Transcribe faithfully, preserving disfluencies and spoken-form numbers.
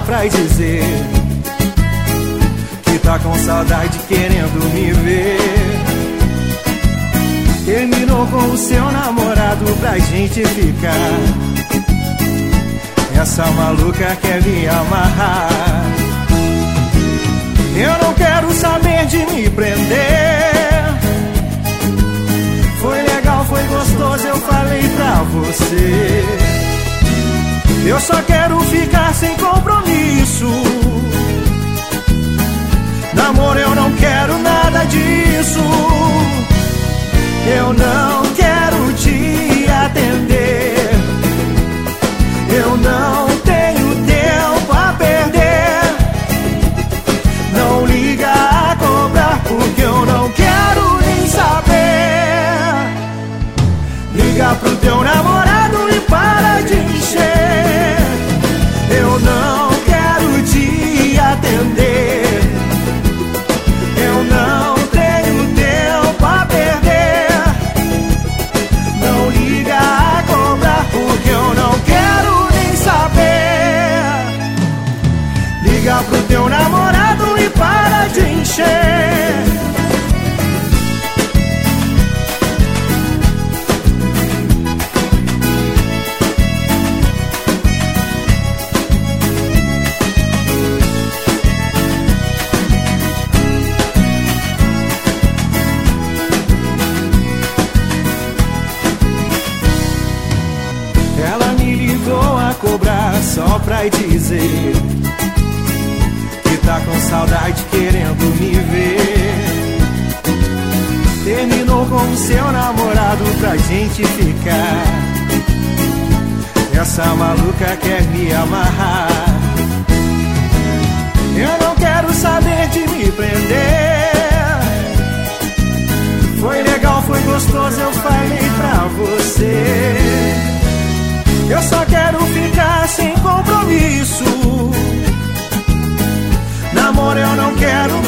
pra dizer que tá com saudade querendo me ver. Terminou com o seu namorado pra gente ficar. Essa maluca quer me amarrar. Eu não quero saber de me prender. Foi legal, foi gostoso, eu falei pra você. Eu só quero ficar sem compromisso. Namoro, eu não quero nada disso. Eu não quero te atender. Eu não tenho tempo a perder. Não liga a cobrar, porque eu não quero nem saber. Liga pro teu namorado e para de encher. Eu não quero te atender. Eu não tenho tempo a perder. Não liga a cobrar, porque eu não quero nem saber. Liga pro teu namorado e para de encher. Ela me ligou a cobrar só pra dizer que tá com saudade querendo me ver. Terminou com o seu namorado pra gente ficar. Essa maluca quer me amarrar. Eu não quero saber de me prender. Foi legal, foi gostoso, eu falei pra você. Eu só quero ficar sem compromisso. Namoro, eu não quero